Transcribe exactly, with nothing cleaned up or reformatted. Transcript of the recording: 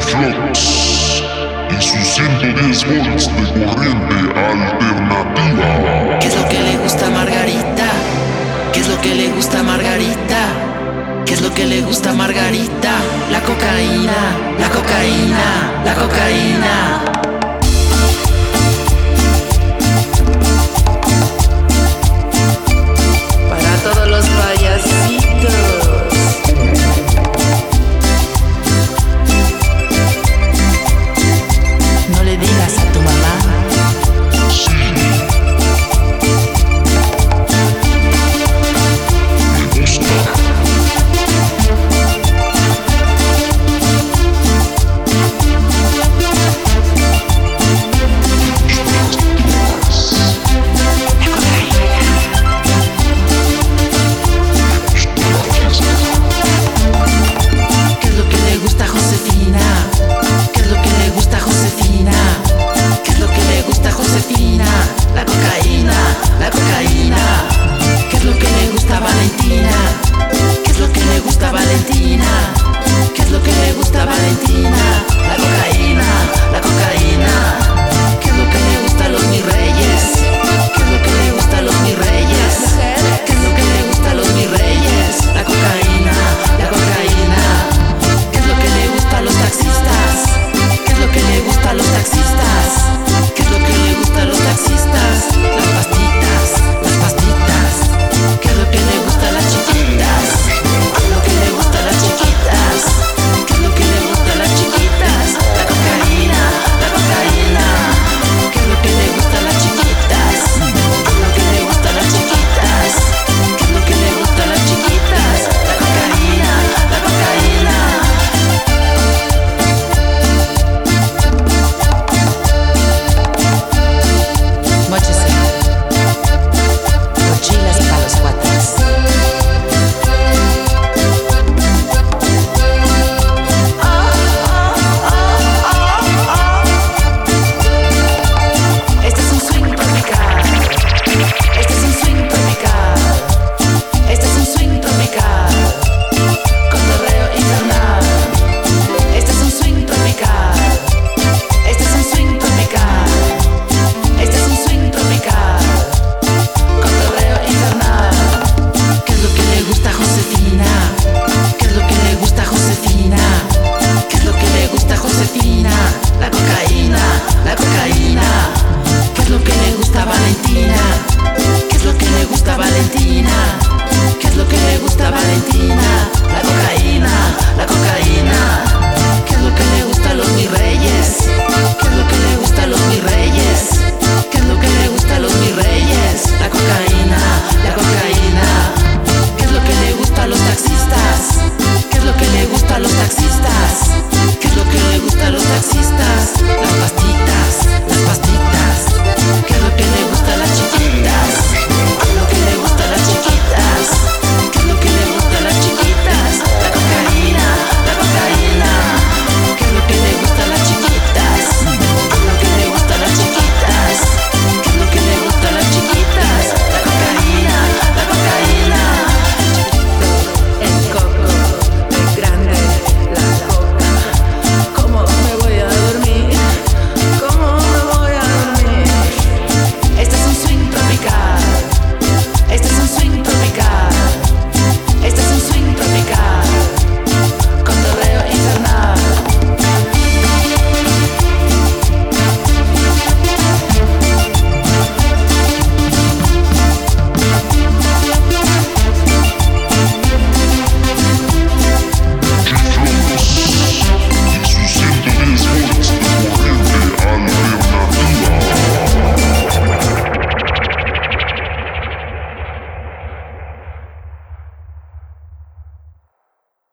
Flux y sus ciento diez volts de corriente alternativa. ¿Qué es lo que le gusta a Margarita? ¿Qué es lo que le gusta a Margarita? ¿Qué es lo que le gusta a Margarita? La cocaína, la cocaína, la cocaína. Para todos los payasitos. No le digas a tu mamá. Sí. Me gusta. ¿Qué es lo que le gusta a Josefina? ¿Qué es lo que le gusta a Josefina? ¿Qué es lo que le gusta a Josefina? La cocaína, la cocaína. ¿Qué es lo que le gusta a Valentina? ¿Qué es lo que le gusta a Valentina? ¿Qué es lo que le gusta a Valentina?